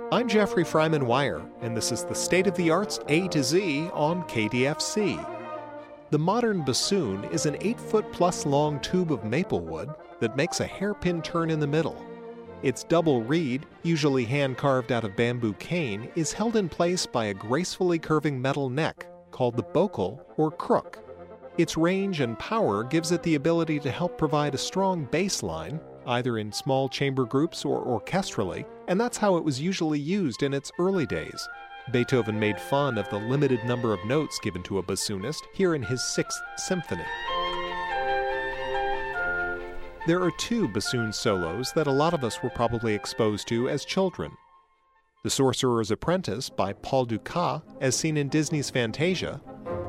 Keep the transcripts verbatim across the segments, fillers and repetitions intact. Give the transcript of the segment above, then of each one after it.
I'm Jeffrey Fryman Wire, and this is the State of the Arts A to Z on K D F C. The modern bassoon is an eight-foot-plus long tube of maple wood that makes a hairpin turn in the middle. Its double reed, usually hand-carved out of bamboo cane, is held in place by a gracefully curving metal neck called the bocal or crook. Its range and power gives it the ability to help provide a strong bass line, either in small chamber groups or orchestrally, and that's how it was usually used in its early days. Beethoven made fun of the limited number of notes given to a bassoonist here in his Sixth Symphony. There are two bassoon solos that a lot of us were probably exposed to as children. The Sorcerer's Apprentice by Paul Dukas, as seen in Disney's Fantasia,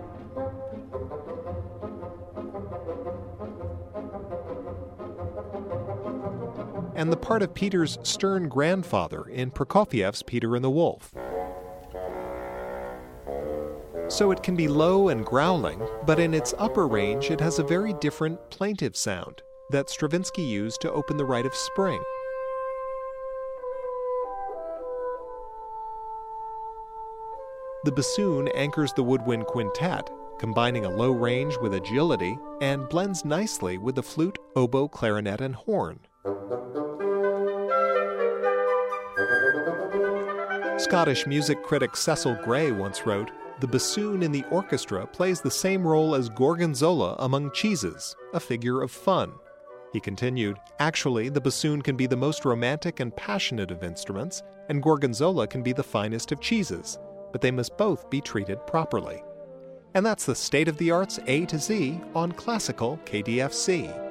and the part of Peter's stern grandfather in Prokofiev's Peter and the Wolf. So it can be low and growling, but in its upper range it has a very different plaintive sound that Stravinsky used to open the Rite of Spring. The bassoon anchors the woodwind quintet, combining a low range with agility, and blends nicely with the flute, oboe, clarinet, and horn. Scottish music critic Cecil Gray once wrote, "The bassoon in the orchestra plays the same role as Gorgonzola among cheeses, a figure of fun." He continued, "Actually, the bassoon can be the most romantic and passionate of instruments, and Gorgonzola can be the finest of cheeses, but they must both be treated properly." And that's the State of the Arts A to Z on Classical K D F C.